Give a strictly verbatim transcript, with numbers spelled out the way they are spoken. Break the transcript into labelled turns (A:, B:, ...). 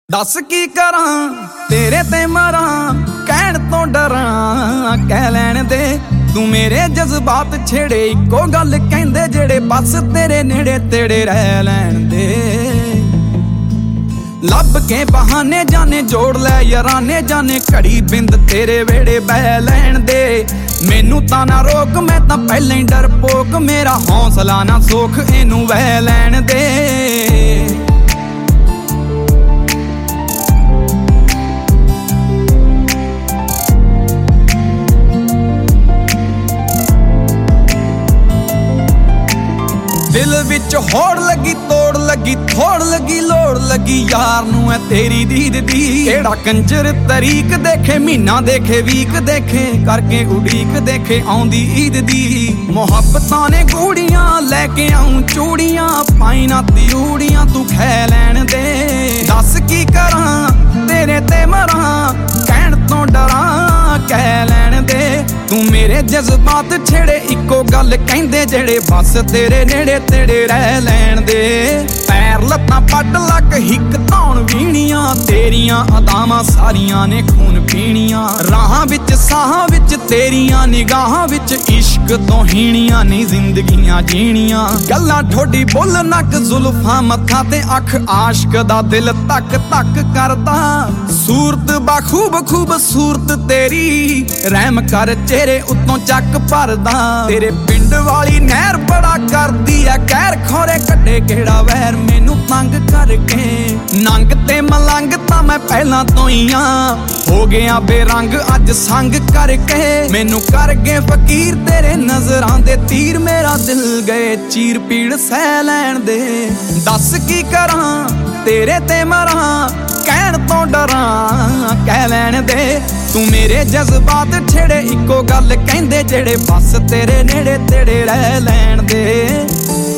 A: दस की करां तेरे ते मरां कहण तो डरां कह लैण दे तू मेरे जज्बात छेड़े इको गल कहंदे जेड़े बस तेरे नेड़े तेड़े रह लैण दे। लब के बहाने जाने जोड़ लै याराने जाने घड़ी बिंद तेरे वेड़े बह लैण दे। मैनू तां ना रोक मैं तां पहले ही डरपोक मेरा हौसला ना सोख इनू वह लैण दे। दिल विच होड़ लगी तोड़ लगी थोड़ लगी लोड़ लगी यार नू है तेरी दीद दी। केड़ा कंजर तरीक देखे महीना देखे वीक देखे करके उड़ीक देखे आउंदी ईद दी। मुहब्बतां ने गूड़ियां लैके आऊं चूड़ियां पाई ना तियूड़ियां तू खै लैण दे। दस की करां तेरे ते मरां कहण तो डरां कह लैण दे। तू मेरे जज्बात छेड़े इको गल कहंदे जेड़े बस तेरे नेड़े तेड़े रह लैण दे। पैर लत्तां पट लक हिक धौण वीणियां तेरियां अदावां सारियां ने खून पीणियां। राहां विच साहां विच तेरियां निगाहां विच इश्क तो हीणियां नी जिंदगियां जीणियां। गल्लां ठोडी बुल नक जुल्फां मत्था ते अख आशक दा दिल तक तक करदा। सूरत बाखूब खूबसूरत तेरी रहम कर चेहरे उत्तों चक भरदा। तेरे पिंड वाली नहर बड़ा करदी है कहर खोरे कड्डे केड़ा वैर मैनू तंग करके। नंग ते मलंग तां मैं पहला तो ही आं हो गया बेरंग अज संग करके। मैनू कर गए फकीर तेरे नजरां दे तीर मेरा दिल गए चीर पीड़ सह लैण दे। दस की करां तेरे ते मरां कहण तो डरां कह लैण दे। तू मेरे जज्बात छेड़े इको गल कहंदे जेड़े बस तेरे नेड़े तेड़े रह लैण दे।